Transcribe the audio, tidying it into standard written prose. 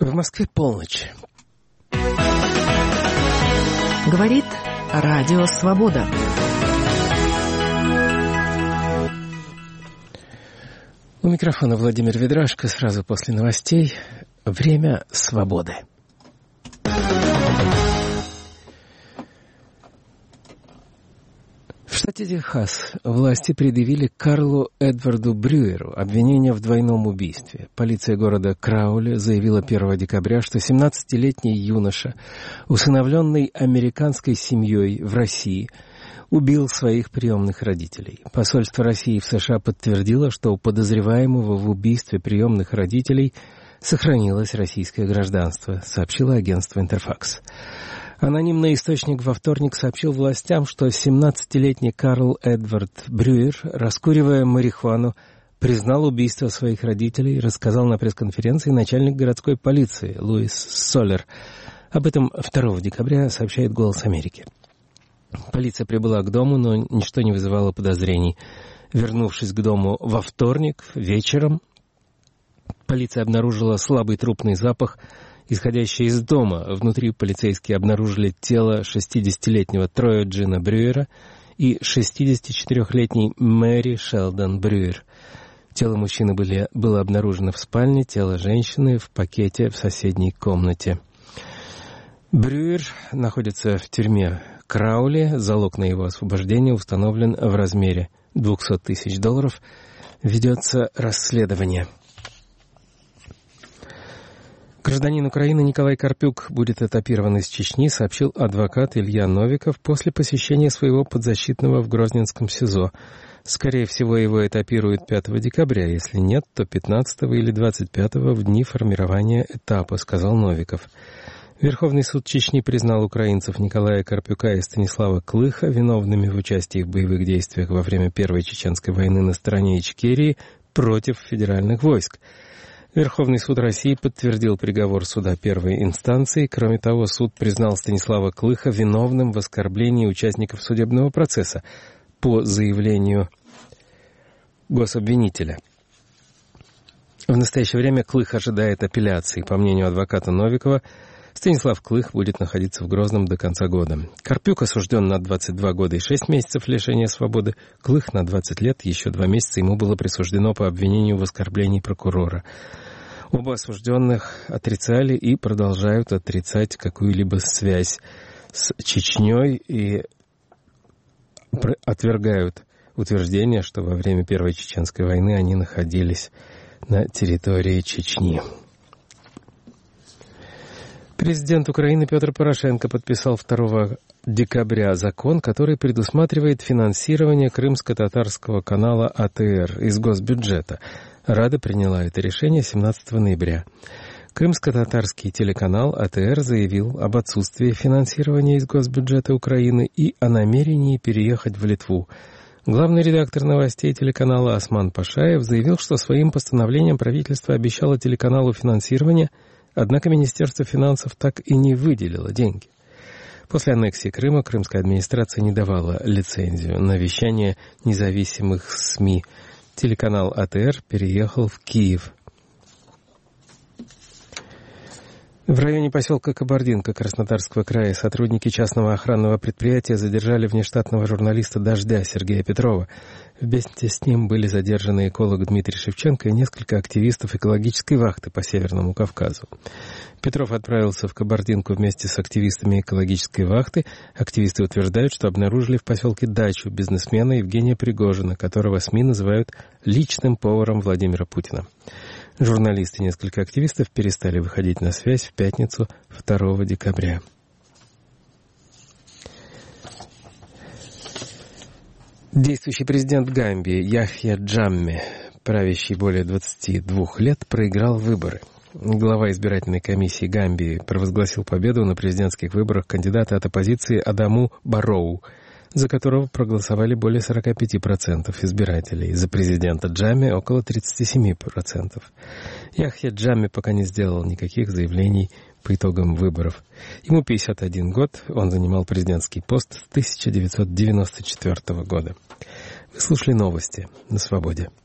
В Москве полночь. Говорит Радио Свобода. У микрофона Владимир Ведрашко. Сразу после новостей. Время свободы. В штате Техас власти предъявили Карлу Эдварду Брюеру обвинение в двойном убийстве. Полиция города Краули заявила 1 декабря, что 17-летний юноша, усыновленный американской семьей в России, убил своих приемных родителей. Посольство России в США подтвердило, что у подозреваемого в убийстве приемных родителей сохранилось российское гражданство, сообщило агентство «Интерфакс». Анонимный источник во вторник сообщил властям, что 17-летний Карл Эдвард Брюер, раскуривая марихуану, признал убийство своих родителей, рассказал на пресс-конференции начальник городской полиции Луис Соллер. Об этом 2 декабря сообщает «Голос Америки». Полиция прибыла к дому, но ничто не вызывало подозрений. Вернувшись к дому во вторник вечером, полиция обнаружила слабый трупный запах, исходящий из дома. Внутри полицейские обнаружили тело 60-летнего Троя Джина Брюера и 64-летней Мэри Шелдон Брюер. Тело мужчины было обнаружено в спальне, тело женщины в пакете в соседней комнате. Брюер находится в тюрьме Краули. Залог на его освобождение установлен в размере $200 тысяч. Ведется расследование. Гражданин Украины Николай Карпюк будет этапирован из Чечни, сообщил адвокат Илья Новиков после посещения своего подзащитного в Грозненском СИЗО. Скорее всего, его этапируют 5 декабря, если нет, то 15 или 25 в дни формирования этапа, сказал Новиков. Верховный суд Чечни признал украинцев Николая Карпюка и Станислава Клыха виновными в участии в боевых действиях во время Первой Чеченской войны на стороне Ичкерии против федеральных войск. Верховный суд России подтвердил приговор суда первой инстанции. Кроме того, суд признал Станислава Клыха виновным в оскорблении участников судебного процесса по заявлению гособвинителя. В настоящее время Клых ожидает апелляции. По мнению адвоката Новикова, Станислав Клых будет находиться в Грозном до конца года. Карпюк осужден на 22 года и 6 месяцев лишения свободы. Клых на 20 лет, еще 2 месяца ему было присуждено по обвинению в оскорблении прокурора. Оба осужденных отрицали и продолжают отрицать какую-либо связь с Чечней и отвергают утверждение, что во время Первой Чеченской войны они находились на территории Чечни. Президент Украины Петр Порошенко подписал 2 декабря закон, который предусматривает финансирование крымско-татарского канала АТР из госбюджета. Рада приняла это решение 17 ноября. Крымско-татарский телеканал АТР заявил об отсутствии финансирования из госбюджета Украины и о намерении переехать в Литву. Главный редактор новостей телеканала Осман Пашаев заявил, что своим постановлением правительство обещало телеканалу финансирование, однако Министерство финансов так и не выделило деньги. После аннексии Крыма крымская администрация не давала лицензию на вещание независимых СМИ. Телеканал АТР переехал в Киев. В районе поселка Кабардинка Краснодарского края сотрудники частного охранного предприятия задержали внештатного журналиста «Дождя» Сергея Петрова. Вместе с ним были задержаны эколог Дмитрий Шевченко и несколько активистов экологической вахты по Северному Кавказу. Петров отправился в Кабардинку вместе с активистами экологической вахты. Активисты утверждают, что обнаружили в поселке дачу бизнесмена Евгения Пригожина, которого СМИ называют личным поваром Владимира Путина. Журналисты и несколько активистов перестали выходить на связь в пятницу 2 декабря. Действующий президент Гамбии Яхья Джамме, правящий более 22 лет, проиграл выборы. Глава избирательной комиссии Гамбии провозгласил победу на президентских выборах кандидата от оппозиции Адаму Барроу, за которого проголосовали более 45% избирателей. За президента Джамме около 37%. Яхья Джамме пока не сделал никаких заявлений по итогам выборов. Ему 51 год, он занимал президентский пост с 1994 года. Вы слушали новости на Свободе.